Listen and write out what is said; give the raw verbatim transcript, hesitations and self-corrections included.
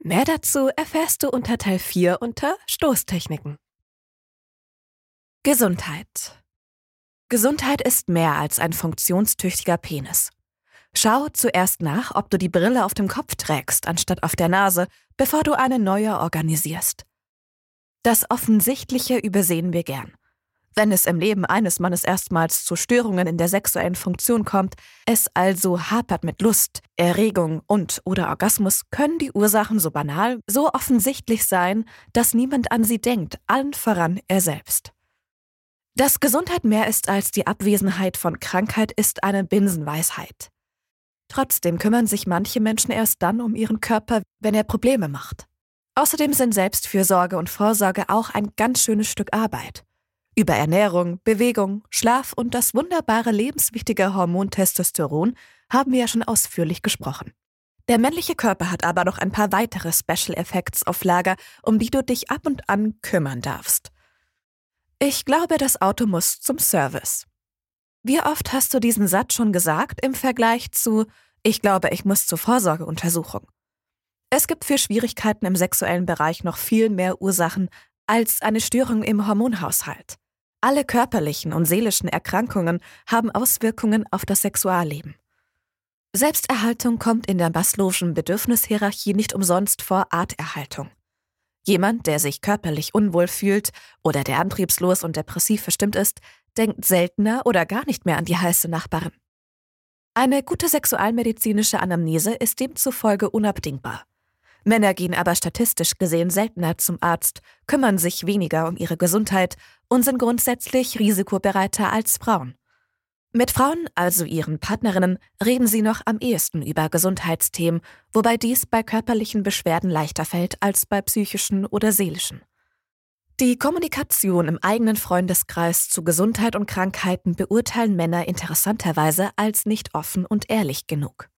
Mehr dazu erfährst du unter Teil vier unter Stoßtechniken. Gesundheit. Gesundheit ist mehr als ein funktionstüchtiger Penis. Schau zuerst nach, ob du die Brille auf dem Kopf trägst, anstatt auf der Nase, bevor du eine neue organisierst. Das Offensichtliche übersehen wir gern. Wenn es im Leben eines Mannes erstmals zu Störungen in der sexuellen Funktion kommt, es also hapert mit Lust, Erregung und oder Orgasmus, können die Ursachen so banal, so offensichtlich sein, dass niemand an sie denkt, allen voran er selbst. Dass Gesundheit mehr ist als die Abwesenheit von Krankheit, ist eine Binsenweisheit. Trotzdem kümmern sich manche Menschen erst dann um ihren Körper, wenn er Probleme macht. Außerdem sind Selbstfürsorge und Vorsorge auch ein ganz schönes Stück Arbeit. Über Ernährung, Bewegung, Schlaf und das wunderbare lebenswichtige Hormon Testosteron haben wir ja schon ausführlich gesprochen. Der männliche Körper hat aber noch ein paar weitere Special Effects auf Lager, um die du dich ab und an kümmern darfst. Ich glaube, das Auto muss zum Service. Wie oft hast du diesen Satz schon gesagt im Vergleich zu „Ich glaube, ich muss zur Vorsorgeuntersuchung"? Es gibt für Schwierigkeiten im sexuellen Bereich noch viel mehr Ursachen als eine Störung im Hormonhaushalt. Alle körperlichen und seelischen Erkrankungen haben Auswirkungen auf das Sexualleben. Selbsterhaltung kommt in der Maslow'schen Bedürfnishierarchie nicht umsonst vor Arterhaltung. Jemand, der sich körperlich unwohl fühlt oder der antriebslos und depressiv verstimmt ist, denkt seltener oder gar nicht mehr an die heiße Nachbarin. Eine gute sexualmedizinische Anamnese ist demzufolge unabdingbar. Männer gehen aber statistisch gesehen seltener zum Arzt, kümmern sich weniger um ihre Gesundheit und sind grundsätzlich risikobereiter als Frauen. Mit Frauen, also ihren Partnerinnen, reden sie noch am ehesten über Gesundheitsthemen, wobei dies bei körperlichen Beschwerden leichter fällt als bei psychischen oder seelischen. Die Kommunikation im eigenen Freundeskreis zu Gesundheit und Krankheiten beurteilen Männer interessanterweise als nicht offen und ehrlich genug.